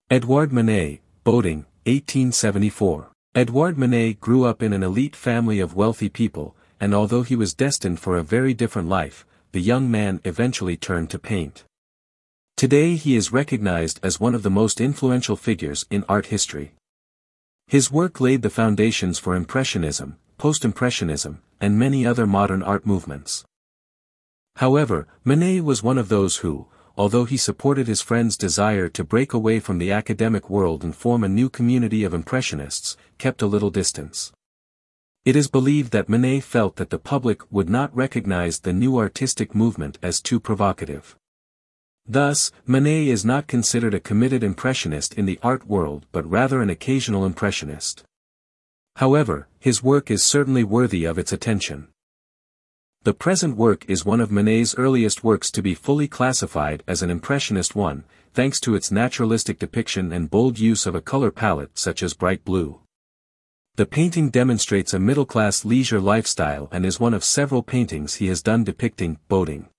Edouard Manet, Boating, 1874. Edouard Manet grew up in an elite family of wealthy people, and although he was destined for a very different life, the young man eventually turned to paint. Today he is recognized as one of the most influential figures in art history. His work laid the foundations for Impressionism, Post-Impressionism, and many other modern art movements. However, Manet was one of those who, although he supported his friend's desire to break away from the academic world and form a new community of Impressionists, kept a little distance. It is believed that Manet felt that the public would not recognize the new artistic movement as too provocative. Thus, Manet is not considered a committed Impressionist in the art world but rather an occasional Impressionist. However, his work is certainly worthy of its attention. The present work is one of Manet's earliest works to be fully classified as an Impressionist one, thanks to its naturalistic depiction and bold use of a color palette such as bright blue. The painting demonstrates a middle-class leisure lifestyle and is one of several paintings he has done depicting boating.